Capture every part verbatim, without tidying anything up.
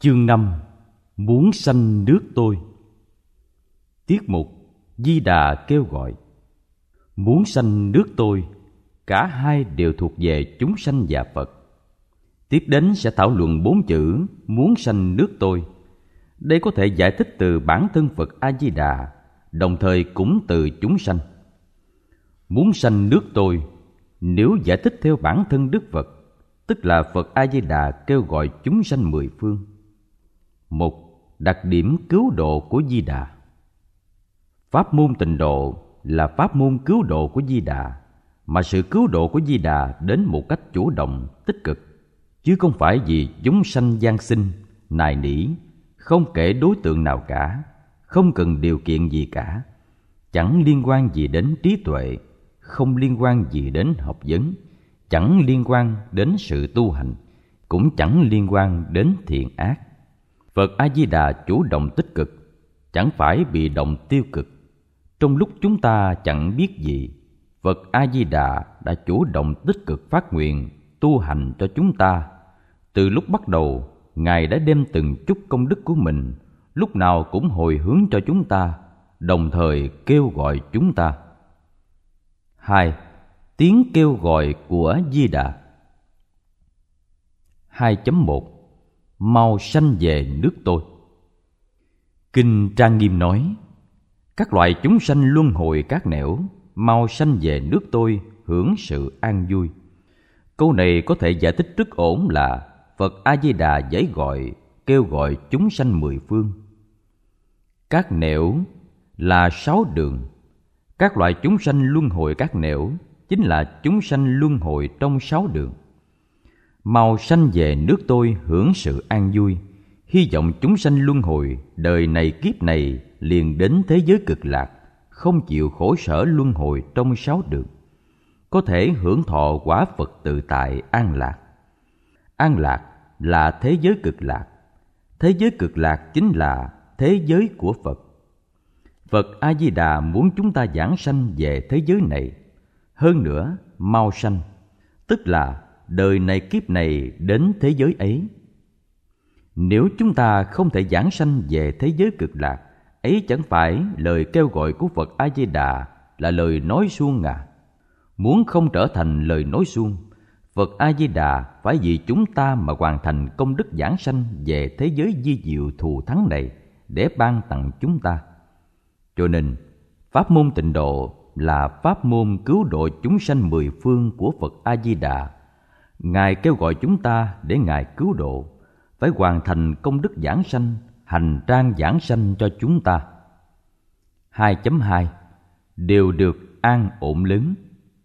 Chương năm. Muốn sanh nước tôi. Tiết mục Di Đà kêu gọi. Muốn sanh nước tôi, cả hai đều thuộc về chúng sanh và Phật. Tiếp đến sẽ thảo luận bốn chữ muốn sanh nước tôi. Đây có thể giải thích từ bản thân Phật A-di-đà, đồng thời cũng từ chúng sanh. Muốn sanh nước tôi, nếu giải thích theo bản thân Đức Phật, tức là Phật A-di-đà kêu gọi chúng sanh mười phương. Một, đặc điểm cứu độ của Di Đà. Pháp môn tịnh độ là pháp môn cứu độ của Di Đà, mà sự cứu độ của Di Đà đến một cách chủ động, tích cực, chứ không phải vì chúng sanh gian sinh, nài nỉ, không kể đối tượng nào cả, không cần điều kiện gì cả, chẳng liên quan gì đến trí tuệ, không liên quan gì đến học vấn, chẳng liên quan đến sự tu hành, cũng chẳng liên quan đến thiện ác. Phật A-di-đà chủ động tích cực, chẳng phải bị động tiêu cực. Trong lúc chúng ta chẳng biết gì, Phật A-di-đà đã chủ động tích cực phát nguyện tu hành cho chúng ta. Từ lúc bắt đầu, Ngài đã đem từng chút công đức của mình, lúc nào cũng hồi hướng cho chúng ta, đồng thời kêu gọi chúng ta. Hai, tiếng kêu gọi của Di Đà. hai chấm một. Mau sanh về nước tôi. Kinh Trang Nghiêm nói: các loại chúng sanh luân hồi các nẻo, mau sanh về nước tôi hưởng sự an vui. Câu này có thể giải thích rất ổn là Phật A-di-đà giấy gọi, kêu gọi chúng sanh mười phương. Các nẻo là sáu đường. Các loại chúng sanh luân hồi các nẻo chính là chúng sanh luân hồi trong sáu đường. Mau sanh về nước tôi hưởng sự an vui, hy vọng chúng sanh luân hồi đời này kiếp này liền đến thế giới cực lạc, không chịu khổ sở luân hồi trong sáu đường, có thể hưởng thọ quả Phật tự tại an lạc. An lạc là thế giới cực lạc. Thế giới cực lạc chính là thế giới của Phật. Phật A-di-đà muốn chúng ta giảng sanh về thế giới này. Hơn nữa, mau sanh, tức là đời này kiếp này đến thế giới ấy. Nếu chúng ta không thể giảng sanh về thế giới cực lạc, ấy chẳng phải lời kêu gọi của Phật A-di-đà là lời nói suông à? Muốn không trở thành lời nói suông, Phật A-di-đà phải vì chúng ta mà hoàn thành công đức giảng sanh về thế giới vi diệu thù thắng này để ban tặng chúng ta. Cho nên, pháp môn tịnh độ là pháp môn cứu độ chúng sanh mười phương của Phật A-di-đà. Ngài kêu gọi chúng ta để Ngài cứu độ, phải hoàn thành công đức giảng sanh, hành trang giảng sanh cho chúng ta. hai chấm hai. Đều được an ổn lớn.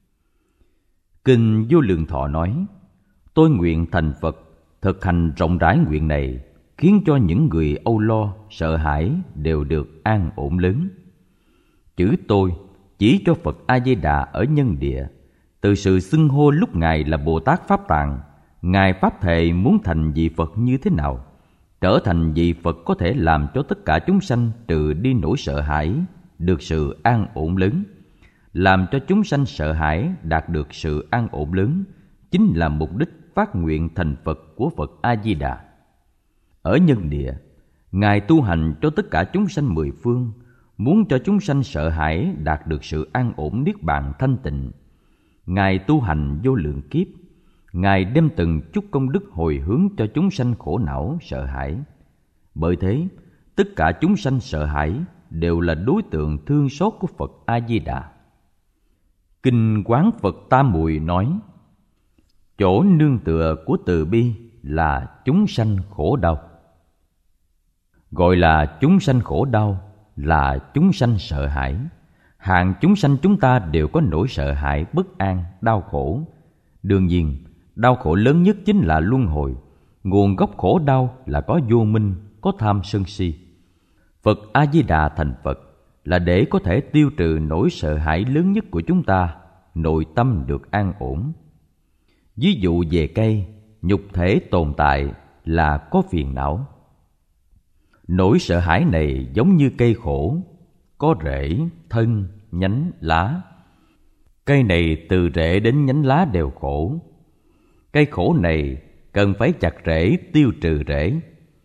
Kinh Vô Lượng Thọ nói: tôi nguyện thành Phật, thực hành rộng rãi nguyện này, khiến cho những người âu lo, sợ hãi đều được an ổn lớn. Chữ tôi chỉ cho Phật A-di-đà ở nhân địa. Từ sự xưng hô lúc Ngài là Bồ Tát Pháp Tạng, Ngài Pháp thệ muốn thành vị Phật như thế nào, trở thành vị Phật có thể làm cho tất cả chúng sanh trừ đi nỗi sợ hãi, được sự an ổn lớn. Làm cho chúng sanh sợ hãi đạt được sự an ổn lớn chính là mục đích phát nguyện thành Phật của Phật A-di-đà. Ở nhân địa, Ngài tu hành cho tất cả chúng sanh mười phương, muốn cho chúng sanh sợ hãi đạt được sự an ổn niết bàn thanh tịnh. Ngài tu hành vô lượng kiếp, Ngài đem từng chút công đức hồi hướng cho chúng sanh khổ não sợ hãi. Bởi thế, tất cả chúng sanh sợ hãi đều là đối tượng thương xót của Phật A-di-đà. Kinh Quán Phật Tam Muội nói: chỗ nương tựa của từ bi là chúng sanh khổ đau. Gọi là chúng sanh khổ đau là chúng sanh sợ hãi. Hạng chúng sanh chúng ta đều có nỗi sợ hãi, bất an, đau khổ. Đương nhiên, đau khổ lớn nhất chính là luân hồi. Nguồn gốc khổ đau là có vô minh, có tham sân si. Phật A-di-đà thành Phật là để có thể tiêu trừ nỗi sợ hãi lớn nhất của chúng ta, nội tâm được an ổn. Ví dụ về cây, nhục thể tồn tại là có phiền não. Nỗi sợ hãi này giống như cây khổ, có rễ, thân, nhánh, lá. Cây này từ rễ đến nhánh lá đều khổ. Cây khổ này cần phải chặt rễ tiêu trừ rễ.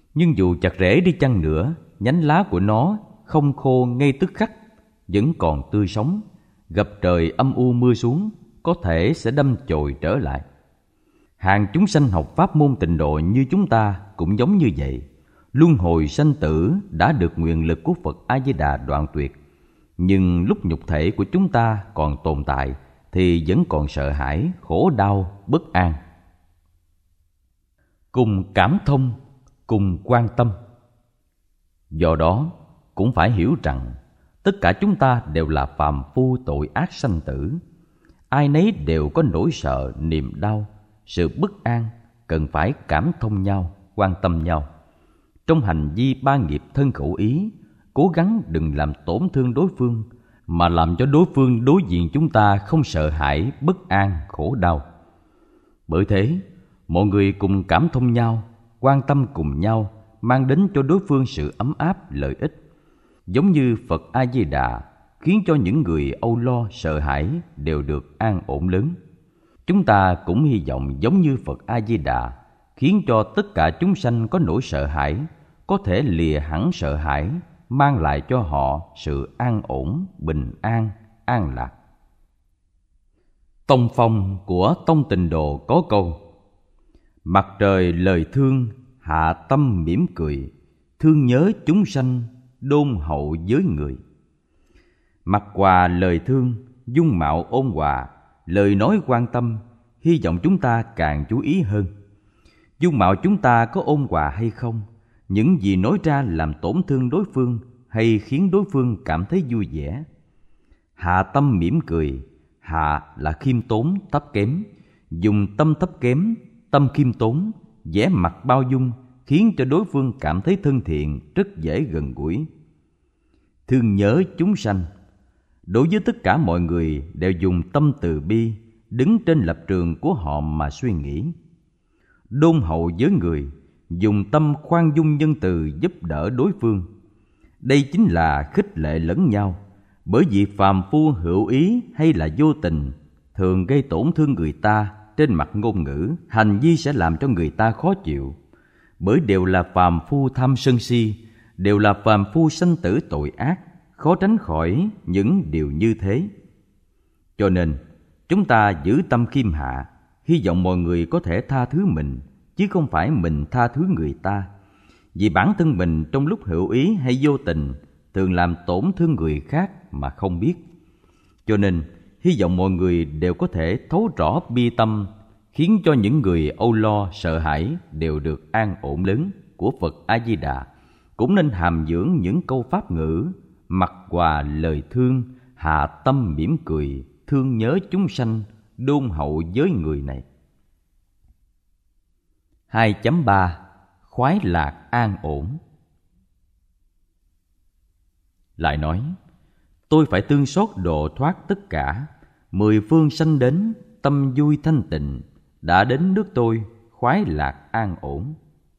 Nhưng dù chặt rễ đi chăng nữa, nhánh lá của nó không khô ngay tức khắc, vẫn còn tươi sống. Gặp trời âm u mưa xuống, có thể sẽ đâm chồi trở lại. Hàng chúng sanh học pháp môn tịnh độ như chúng ta cũng giống như vậy. Luân hồi sanh tử đã được nguyện lực của Phật A Di Đà đoạn tuyệt, nhưng lúc nhục thể của chúng ta còn tồn tại thì vẫn còn sợ hãi, khổ đau, bất an. Cùng cảm thông, cùng quan tâm. Do đó cũng phải hiểu rằng tất cả chúng ta đều là phàm phu tội ác sanh tử. Ai nấy đều có nỗi sợ, niềm đau, sự bất an, cần phải cảm thông nhau, quan tâm nhau. Trong hành vi ba nghiệp thân khẩu ý, cố gắng đừng làm tổn thương đối phương, mà làm cho đối phương đối diện chúng ta không sợ hãi, bất an, khổ đau. Bởi thế, mọi người cùng cảm thông nhau, quan tâm cùng nhau, mang đến cho đối phương sự ấm áp, lợi ích. Giống như Phật A Di Đà khiến cho những người âu lo, sợ hãi đều được an ổn lớn. Chúng ta cũng hy vọng giống như Phật A Di Đà khiến cho tất cả chúng sanh có nỗi sợ hãi có thể lìa hẳn sợ hãi, mang lại cho họ sự an ổn, bình an, an lạc. Tông phong của Tông Tịnh Độ có câu: mặt trời lời thương, hạ tâm mỉm cười, thương nhớ chúng sanh, đôn hậu với người. Mặt quà lời thương, dung mạo ôn hòa, lời nói quan tâm, hy vọng chúng ta càng chú ý hơn. Dung mạo chúng ta có ôn hòa hay không? Những gì nói ra làm tổn thương đối phương hay khiến đối phương cảm thấy vui vẻ? Hạ tâm mỉm cười, hạ là khiêm tốn, thấp kém. Dùng tâm thấp kém, tâm khiêm tốn, vẻ mặt bao dung, khiến cho đối phương cảm thấy thân thiện, rất dễ gần gũi. Thương nhớ chúng sanh, đối với tất cả mọi người đều dùng tâm từ bi, đứng trên lập trường của họ mà suy nghĩ. Đôn hậu với người, dùng tâm khoan dung nhân từ giúp đỡ đối phương. Đây chính là khích lệ lẫn nhau, bởi vì phàm phu hữu ý hay là vô tình thường gây tổn thương người ta trên mặt ngôn ngữ, hành vi sẽ làm cho người ta khó chịu. Bởi đều là phàm phu tham sân si, đều là phàm phu sanh tử tội ác, khó tránh khỏi những điều như thế. Cho nên chúng ta giữ tâm khiêm hạ, hy vọng mọi người có thể tha thứ mình, chứ không phải mình tha thứ người ta. Vì bản thân mình trong lúc hữu ý hay vô tình thường làm tổn thương người khác mà không biết. Cho nên hy vọng mọi người đều có thể thấu rõ bi tâm, khiến cho những người âu lo, sợ hãi đều được an ổn lớn của Phật A Di Đà. Cũng nên hàm dưỡng những câu pháp ngữ mặt quà lời thương, hạ tâm mỉm cười, thương nhớ chúng sanh, đôn hậu với người này. hai chấm ba Khoái lạc an ổn. Lại nói, tôi phải tương xót độ thoát tất cả, mười phương sanh đến, tâm vui thanh tịnh, đã đến nước tôi, khoái lạc an ổn.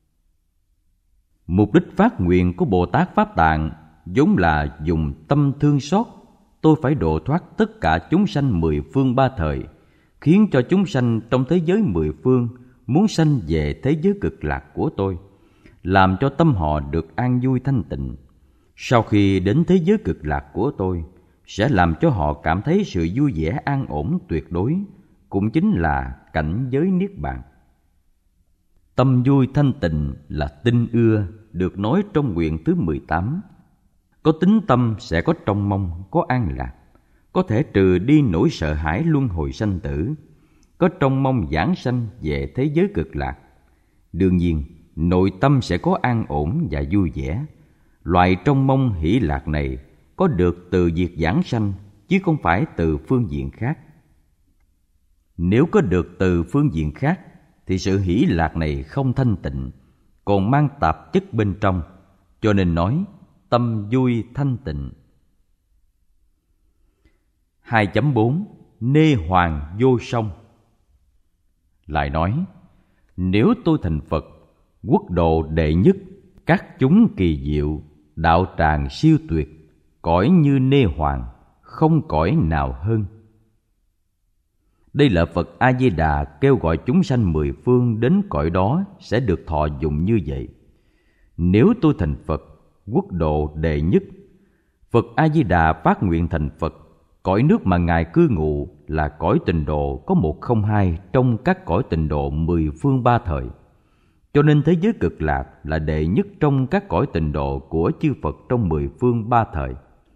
Mục đích phát nguyện của Bồ Tát Pháp Tạng vốn là dùng tâm thương xót, tôi phải độ thoát tất cả chúng sanh mười phương ba thời, khiến cho chúng sanh trong thế giới mười phương muốn sanh về thế giới cực lạc của tôi, làm cho tâm họ được an vui thanh tịnh. Sau khi đến thế giới cực lạc của tôi, sẽ làm cho họ cảm thấy sự vui vẻ an ổn tuyệt đối, cũng chính là cảnh giới niết bàn. Tâm vui thanh tịnh là tinh ưa, được nói trong nguyện thứ mười tám. Có tính tâm sẽ có trông mong, có an lạc, có thể trừ đi nỗi sợ hãi luân hồi sanh tử, có trông mong giảng sanh về thế giới cực lạc. Đương nhiên, nội tâm sẽ có an ổn và vui vẻ. Loại trông mong hỷ lạc này có được từ việc giảng sanh, chứ không phải từ phương diện khác. Nếu có được từ phương diện khác, thì sự hỷ lạc này không thanh tịnh, còn mang tạp chất bên trong, cho nên nói tâm vui thanh tịnh. hai chấm bốn Nê hoàng vô song. Lại nói, nếu tôi thành Phật, quốc độ đệ nhất, các chúng kỳ diệu, đạo tràng siêu tuyệt, cõi như nê hoàng, không cõi nào hơn. Đây là Phật A Di Đà kêu gọi chúng sanh mười phương đến cõi đó sẽ được thọ dụng như vậy. nếu tôi thành Phật, quốc độ đệ nhất. Phật A-di-đà phát nguyện thành Phật. Cõi nước mà Ngài cư ngụ là cõi tịnh độ có một không hai trong các cõi tịnh độ mười phương ba thời. Cho nên thế giới cực lạc là đệ nhất trong các cõi tịnh độ của chư Phật trong mười phương ba thời.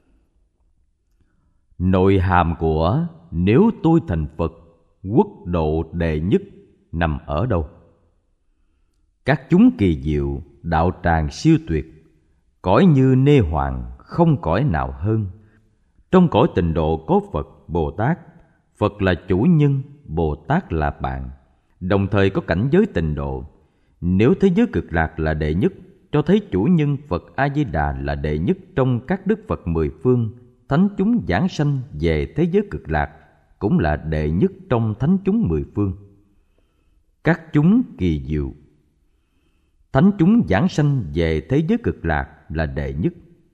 Nội hàm của nếu tôi thành Phật, quốc độ đệ nhất nằm ở đâu? Các chúng kỳ diệu, đạo tràng siêu tuyệt, cõi như nê hoàng, không cõi nào hơn. Trong cõi tịnh độ có Phật, Bồ Tát. Phật là chủ nhân, Bồ Tát là bạn. Đồng thời có cảnh giới tịnh độ. Nếu thế giới cực lạc là đệ nhất, cho thấy chủ nhân Phật A-di-đà là đệ nhất trong các đức Phật mười phương. Thánh chúng giảng sanh về thế giới cực lạc cũng là đệ nhất trong thánh chúng mười phương. Các chúng kỳ diệu, thánh chúng giảng sanh về thế giới cực lạc là đệ nhất.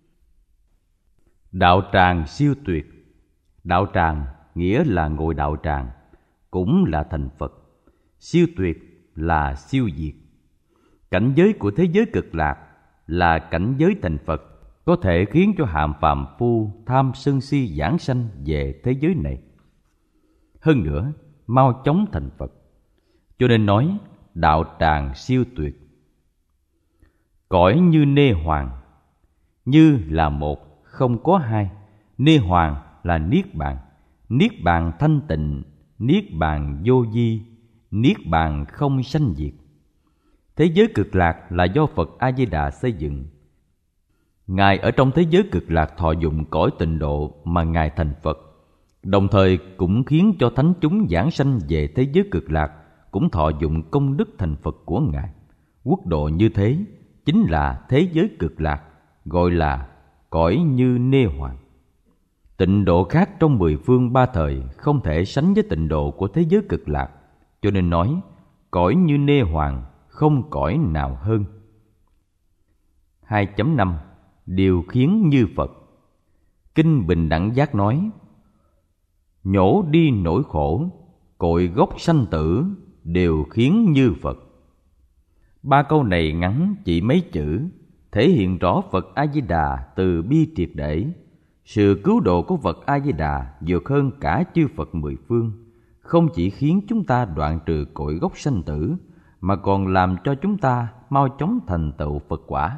Đạo tràng siêu tuyệt. Đạo tràng nghĩa là ngồi đạo tràng, cũng là thành Phật. Siêu tuyệt là siêu diệt. Cảnh giới của thế giới cực lạc là cảnh giới thành Phật, có thể khiến cho hạng phàm phu tham sân si giảng sanh về thế giới này. Hơn nữa, mau chóng thành Phật. Cho nên nói đạo tràng siêu tuyệt. Cõi như nê hoàng. Như là một, không có hai. Nê hoàng là niết bàn. Niết bàn thanh tịnh, niết bàn vô vi, niết bàn không sanh diệt. Thế giới cực lạc là do Phật A-di-đà xây dựng. Ngài ở trong thế giới cực lạc thọ dụng cõi tịnh độ mà Ngài thành Phật, đồng thời cũng khiến cho thánh chúng giảng sanh về thế giới cực lạc cũng thọ dụng công đức thành Phật của Ngài. Quốc độ như thế chính là thế giới cực lạc, gọi là cõi như nê hoàng. Tịnh độ khác trong mười phương ba thời không thể sánh với tịnh độ của thế giới cực lạc, cho nên nói cõi như nê hoàng, không cõi nào hơn. hai chấm năm. Điều khiến như Phật. Kinh Bình Đẳng Giác nói: nhổ đi nỗi khổ, cội gốc sanh tử, đều khiến như Phật. Ba câu này ngắn chỉ mấy chữ, thể hiện rõ Phật A-di-đà từ bi triệt để. Sự cứu độ của Phật A-di-đà vượt hơn cả chư Phật mười phương, không chỉ khiến chúng ta đoạn trừ cội gốc sanh tử, mà còn làm cho chúng ta mau chóng thành tựu Phật quả.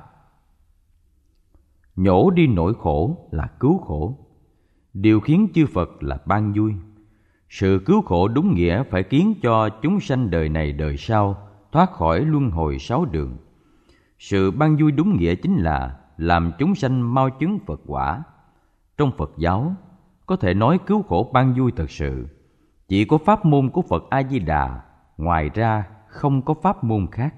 Nhổ đi nỗi khổ là cứu khổ. Điều khiến chư Phật là ban vui. Sự cứu khổ đúng nghĩa phải khiến cho chúng sanh đời này đời sau thoát khỏi luân hồi sáu đường. Sự ban vui đúng nghĩa chính là làm chúng sanh mau chứng Phật quả. Trong Phật giáo, có thể nói cứu khổ ban vui thật sự chỉ có pháp môn của Phật A-di-đà, ngoài ra không có pháp môn khác.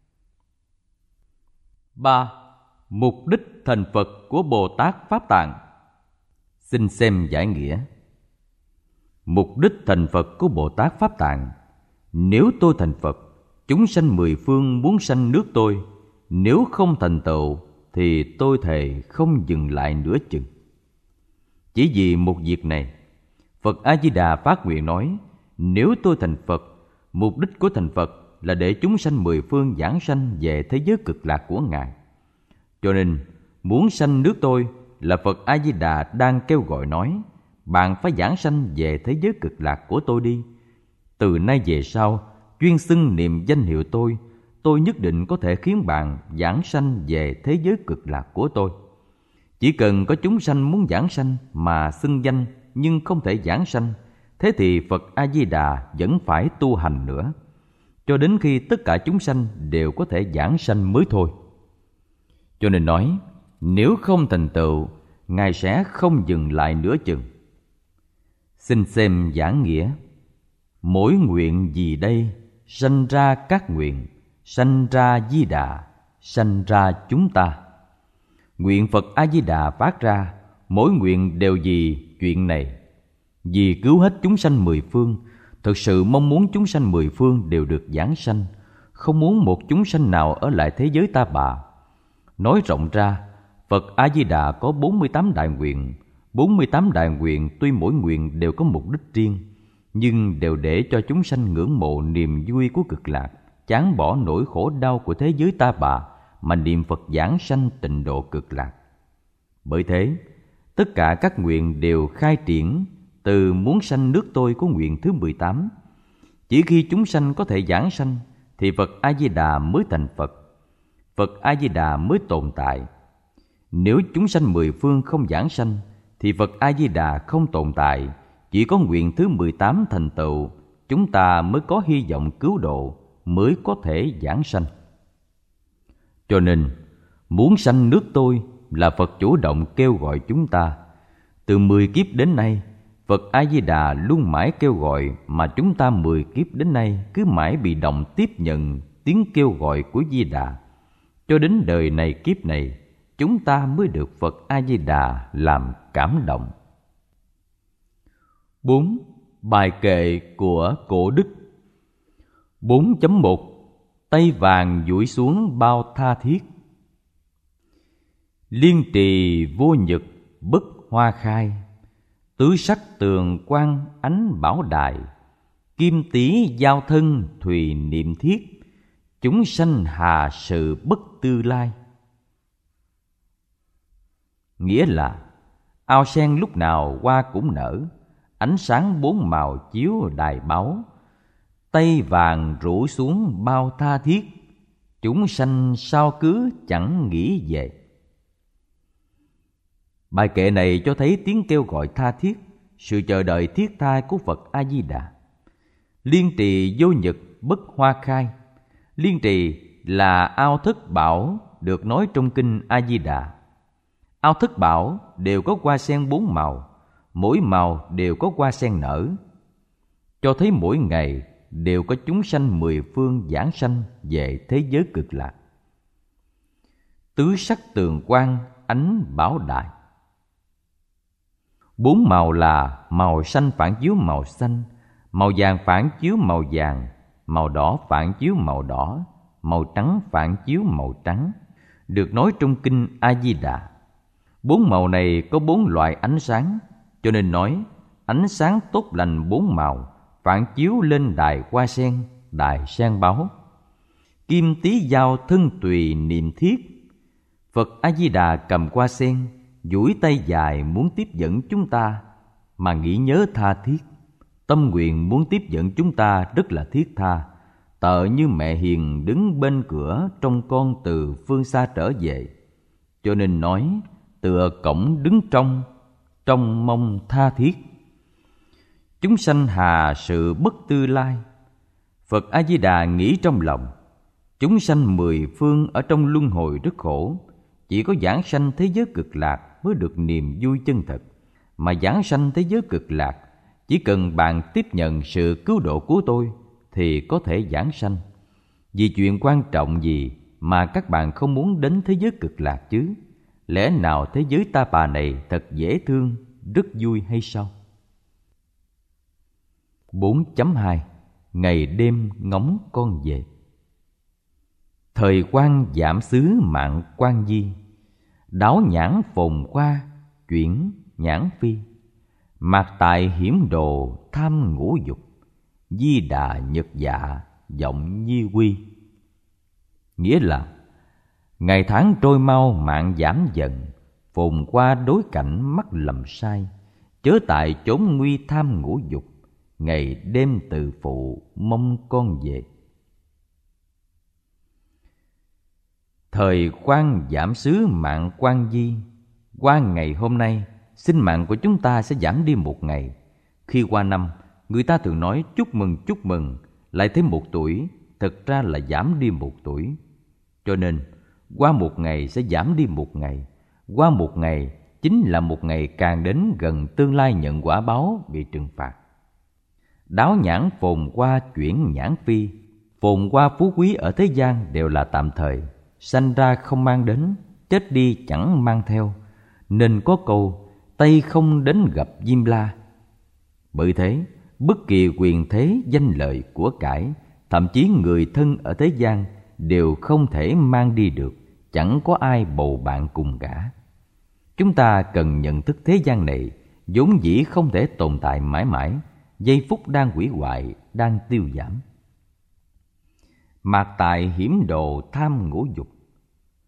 ba. Mục đích thành Phật của Bồ Tát Pháp Tạng. Xin xem giải nghĩa. Mục đích thành Phật của Bồ Tát Pháp Tạng: nếu tôi thành Phật, chúng sanh mười phương muốn sanh nước tôi, nếu không thành tựu thì tôi thề không dừng lại nửa chừng. Chỉ vì một việc này, Phật A-di-đà phát nguyện nói: nếu tôi thành Phật, mục đích của thành Phật là để chúng sanh mười phương giảng sanh về thế giới cực lạc của Ngài. Cho nên, muốn sanh nước tôi là Phật A-di-đà đang kêu gọi nói: bạn phải giảng sanh về thế giới cực lạc của tôi đi. Từ nay về sau, chuyên xưng niệm danh hiệu tôi, tôi nhất định có thể khiến bạn giảng sanh về thế giới cực lạc của tôi. Chỉ cần có chúng sanh muốn giảng sanh mà xưng danh nhưng không thể giảng sanh, thế thì Phật A-di-đà vẫn phải tu hành nữa, cho đến khi tất cả chúng sanh đều có thể giảng sanh mới thôi. Cho nên nói, nếu không thành tựu, Ngài sẽ không dừng lại nửa chừng. Xin xem giảng nghĩa. Mỗi nguyện gì đây, sanh ra các nguyện, sanh ra Di Đà, sanh ra chúng ta. Nguyện Phật A-di-đà phát ra, mỗi nguyện đều vì chuyện này, vì cứu hết chúng sanh mười phương. Thực sự mong muốn chúng sanh mười phương đều được giảng sanh, không muốn một chúng sanh nào ở lại thế giới ta bà. Nói rộng ra, Phật A-di-đà có bốn mươi tám đại nguyện. bốn mươi tám đại nguyện tuy mỗi nguyện đều có mục đích riêng, nhưng đều để cho chúng sanh ngưỡng mộ niềm vui của cực lạc, chán bỏ nỗi khổ đau của thế giới ta bà, mà niệm Phật giảng sanh tịnh độ cực lạc. Bởi thế, tất cả các nguyện đều khai triển từ muốn sanh nước tôi của nguyện thứ mười tám. Chỉ khi chúng sanh có thể giảng sanh thì Phật A-di-đà mới thành Phật, Phật A-di-đà mới tồn tại. Nếu chúng sanh mười phương không giảng sanh thì Phật A-di-đà không tồn tại. Chỉ có nguyện thứ mười tám thành tựu, chúng ta mới có hy vọng cứu độ, mới có thể giảng sanh. Cho nên, muốn sanh nước tôi là Phật chủ động kêu gọi chúng ta. Từ mười kiếp đến nay, Phật A-di-đà luôn mãi kêu gọi, mà chúng ta mười kiếp đến nay cứ mãi bị động tiếp nhận tiếng kêu gọi của Di Đà. Cho đến đời này kiếp này, chúng ta mới được Phật A-di-đà làm cảm động. bốn. Bài kệ của Cổ Đức. bốn chấm một. Tay vàng duỗi xuống bao tha thiết. Liên trì vô nhật bất hoa khai, tứ sắc tường quang ánh bảo đài. Kim tý giao thân thùy niệm thiết, chúng sanh hà sự bất tư lai. Nghĩa là ao sen lúc nào hoa cũng nở, ánh sáng bốn màu chiếu đài báo. Tay vàng rủ xuống bao tha thiết, chúng sanh sao cứ chẳng nghĩ về. Bài kệ này cho thấy tiếng kêu gọi tha thiết, sự chờ đợi thiết tha của Phật A-di-đà. Liên trì vô nhật bất hoa khai. Liên trì là ao thất bảo được nói trong kinh A-di-đà. Ao thất bảo đều có hoa sen bốn màu, mỗi màu đều có hoa sen nở, cho thấy mỗi ngày đều có chúng sanh mười phương giảng sanh về thế giới cực lạc. Tứ sắc tường quang ánh bảo đài. Bốn màu là màu xanh phản chiếu màu xanh, màu vàng phản chiếu màu vàng, màu đỏ phản chiếu màu đỏ, màu trắng phản chiếu màu trắng, được nói trong kinh A-di-đà. Bốn màu này có bốn loại ánh sáng, cho nên nói ánh sáng tốt lành bốn màu phản chiếu lên đài hoa sen, đài sen báo. Kim tý giao thân tùy niệm thiết. Phật A-di-đà cầm hoa sen, duỗi tay dài muốn tiếp dẫn chúng ta mà nghĩ nhớ tha thiết. Tâm nguyện muốn tiếp dẫn chúng ta rất là thiết tha, tợ như mẹ hiền đứng bên cửa trông con từ phương xa trở về. Cho nên nói tựa cổng đứng trong, trong mong tha thiết. Chúng sanh hà sự bất tư lai. Phật A-di-đà nghĩ trong lòng, chúng sanh mười phương ở trong luân hồi rất khổ, chỉ có giảng sanh thế giới cực lạc mới được niềm vui chân thật. Mà giảng sanh thế giới cực lạc, chỉ cần bạn tiếp nhận sự cứu độ của tôi thì có thể giảng sanh. Vì chuyện quan trọng gì mà các bạn không muốn đến thế giới cực lạc chứ? Lẽ nào thế giới ta bà này thật dễ thương, rất vui hay sao? bốn chấm hai. Ngày đêm ngóng con về. Thời quan giảm xứ mạng quan di, đáo nhãn phồn qua chuyển nhãn phi. Mạt tại hiểm đồ tham ngũ dục, di đà nhật dạ vọng nhi quy. Nghĩa là ngày tháng trôi mau mạng giảm dần, phồn qua đối cảnh mắt lầm sai. Chớ tại chốn nguy tham ngũ dục, ngày đêm từ phụ mong con về. Thời quan giảm xứ mạng quan di. Qua ngày hôm nay, sinh mạng của chúng ta sẽ giảm đi một ngày. Khi qua năm, người ta thường nói chúc mừng chúc mừng, lại thêm một tuổi, thực ra là giảm đi một tuổi. Cho nên, qua một ngày sẽ giảm đi một ngày. Qua một ngày chính là một ngày càng đến gần tương lai nhận quả báo bị trừng phạt. Đáo nhãn phồn qua chuyển nhãn phi. Phồn qua phú quý ở thế gian đều là tạm thời, sanh ra không mang đến, chết đi chẳng mang theo. Nên có câu Tây không đến gặp Diêm La. Bởi thế, bất kỳ quyền thế, danh lợi, của cải, thậm chí người thân ở thế gian đều không thể mang đi được, chẳng có ai bầu bạn cùng cả. Chúng ta cần nhận thức thế gian này vốn dĩ không thể tồn tại mãi mãi, giây phút đang hủy hoại, đang tiêu giảm. Mạt tại hiểm đồ tham ngũ dục.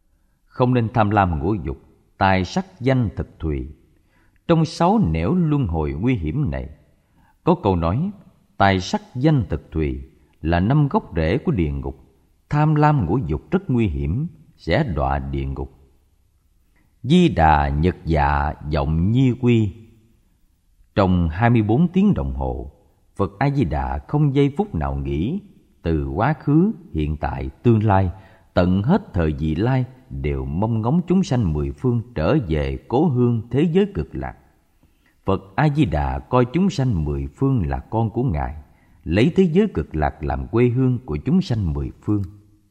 không nên tham lam ngũ dục, tài sắc danh thực thùy. Trong sáu nẻo luân hồi nguy hiểm này, có câu nói tài sắc danh thực thùy là năm gốc rễ của địa ngục. Tham lam ngũ dục rất nguy hiểm, sẽ đọa địa ngục. Di Đà nhật dạ vọng nhi quy. Trong hai mươi bốn tiếng đồng hồ, Phật A Di Đà không giây phút nào nghỉ. Từ quá khứ, hiện tại, tương lai, tận hết thời vị lai đều mong ngóng chúng sanh mười phương trở về cố hương thế giới cực lạc. Phật A Di Đà coi chúng sanh mười phương là con của Ngài, lấy thế giới cực lạc làm quê hương của chúng sanh mười phương.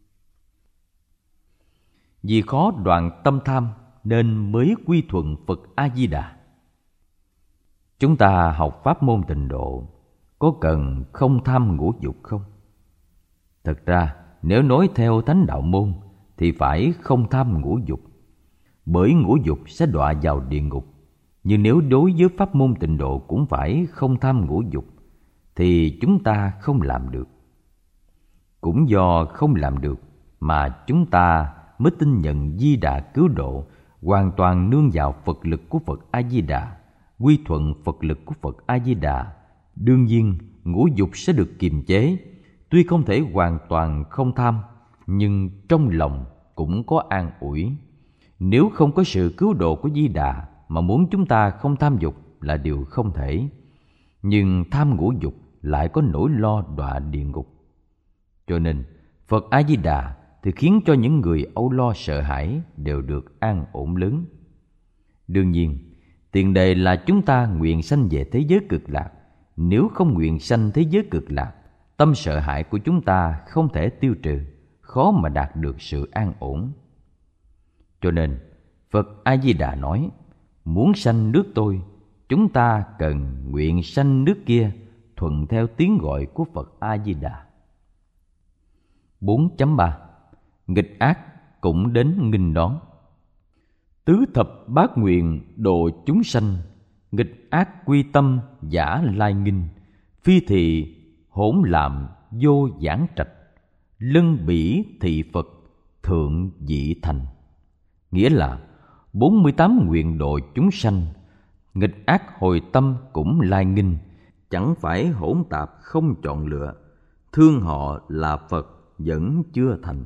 Vì khó đoạn tâm tham nên mới quy thuận Phật A Di Đà. Chúng ta học pháp môn tịnh độ có cần không tham ngũ dục không? Thật ra, nếu nói theo thánh đạo môn thì phải không tham ngũ dục, bởi ngũ dục sẽ đọa vào địa ngục. Nhưng nếu đối với pháp môn tịnh độ cũng phải không tham ngũ dục thì chúng ta không làm được. Cũng do không làm được mà chúng ta mới tin nhận Di Đà cứu độ, hoàn toàn nương vào Phật lực của Phật A Di Đà, quy thuận Phật lực của Phật A Di Đà. Đương nhiên, ngũ dục sẽ được kiềm chế, tuy không thể hoàn toàn không tham, nhưng trong lòng cũng có an ủi. Nếu không có sự cứu độ của Di Đà mà muốn chúng ta không tham dục là điều không thể. Nhưng tham ngũ dục lại có nỗi lo đọa địa ngục. Cho nên, Phật A Di Đà thì khiến cho những người âu lo sợ hãi đều được an ổn lớn. Đương nhiên, tiền đề là chúng ta nguyện sanh về thế giới cực lạc. Nếu không nguyện sanh thế giới cực lạc, tâm sợ hãi của chúng ta không thể tiêu trừ, khó mà đạt được sự an ổn. Cho nên, Phật A Di Đà nói, muốn sanh nước tôi, chúng ta cần nguyện sanh nước kia, thuận theo tiếng gọi của Phật A Di Đà. bốn chấm ba. Nghịch ác cũng đến nghinh đón. Tứ thập bát nguyện độ chúng sanh, nghịch ác quy tâm giả lai nghinh. Phi thị hỗn làm vô giảng trạch, lân bỉ thị Phật thượng dị thành. Nghĩa là bốn mươi tám nguyện độ chúng sanh, nghịch ác hồi tâm cũng lai nghinh, chẳng phải hỗn tạp không chọn lựa, thương họ là Phật vẫn chưa thành.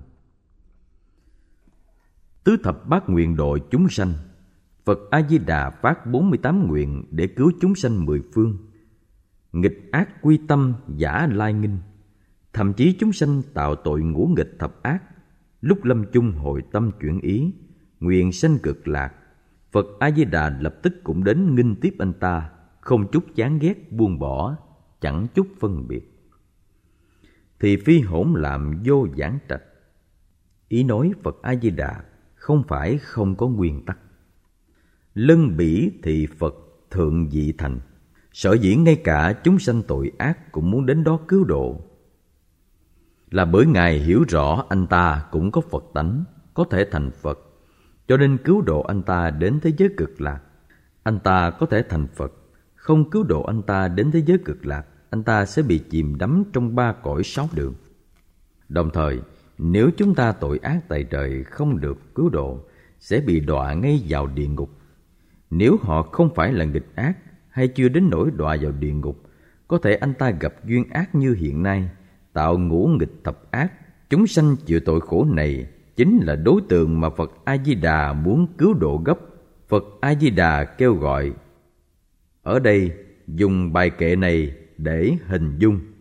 Tứ thập bát nguyện độ chúng sanh, Phật A Di Đà phát bốn mươi tám nguyện để cứu chúng sanh mười phương. Nghịch ác quy tâm giả lai nghinh, thậm chí chúng sanh tạo tội ngũ nghịch thập ác, lúc lâm chung hồi tâm chuyển ý, nguyện sanh cực lạc, Phật A Di Đà lập tức cũng đến nghinh tiếp anh ta, không chút chán ghét buông bỏ, chẳng chút phân biệt. Thì phi hỗn làm vô giảng trạch. Ý nói Phật A Di Đà không phải không có nguyên tắc. Lân bỉ thì Phật thượng dị thành, sở dĩ ngay cả chúng sanh tội ác cũng muốn đến đó cứu độ, là bởi Ngài hiểu rõ anh ta cũng có Phật tánh, có thể thành Phật, cho nên cứu độ anh ta đến thế giới cực lạc. Anh ta có thể thành Phật, không cứu độ anh ta đến thế giới cực lạc, anh ta sẽ bị chìm đắm trong ba cõi sáu đường. Đồng thời, nếu chúng ta tội ác tại trời không được cứu độ, sẽ bị đọa ngay vào địa ngục. Nếu họ không phải là nghịch ác hay chưa đến nỗi đọa vào địa ngục, có thể anh ta gặp duyên ác như hiện nay, tạo ngũ nghịch thập ác. Chúng sanh chịu tội khổ này chính là đối tượng mà Phật A Di Đà muốn cứu độ gấp. Phật A Di Đà kêu gọi. Ở đây dùng bài kệ này để hình dung.